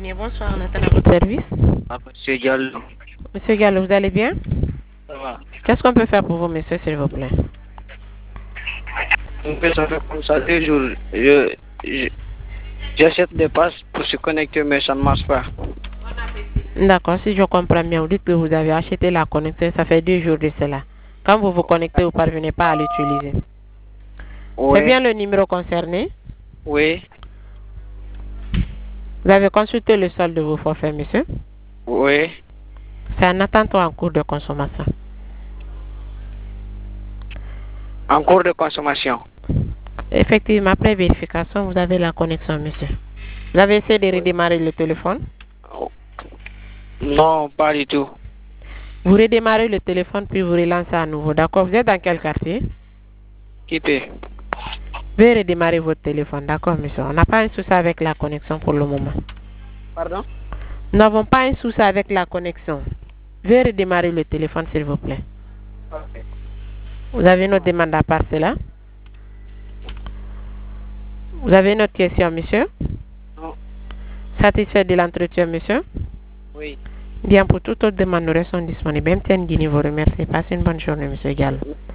Guinée. Bonsoir, on attend à votre service. Ah, Monsieur Diallo. Monsieur Gallo, vous allez bien? Ça va. Qu'est-ce qu'on peut faire pour vous, monsieur, s'il vous plaît? On peut ça faire comme ça 2 jours. J'achète des passes pour se connecter, mais ça ne marche pas. D'accord, si je comprends bien, vous dites que vous avez acheté la connexion, ça fait 2 jours de cela. Quand vous vous connectez, vous ne parvenez pas à l'utiliser. Oui. C'est bien le numéro concerné? Oui. Vous avez consulté le solde de vos forfaits, monsieur? Oui. C'est en attente ou en cours de consommation? En cours de consommation. Effectivement, après vérification, vous avez la connexion, monsieur. Vous avez essayé de redémarrer le téléphone? Non, pas du tout. Vous redémarrez le téléphone puis vous relancez à nouveau. D'accord? Vous êtes dans quel quartier? Quittez. Veuillez redémarrer votre téléphone. D'accord, monsieur. On n'a pas un souci avec la connexion pour le moment. Pardon? Nous n'avons pas un souci avec la connexion. Veuillez redémarrer le téléphone, s'il vous plaît. Ok. Vous avez une autre demande à part cela? Vous avez une autre question, monsieur? Non. Satisfait de l'entretien, monsieur? Oui. Bien, pour toute autre demande, nous restons disponibles. MTN Guinée vous remercie. Passez une bonne journée, monsieur Gallo.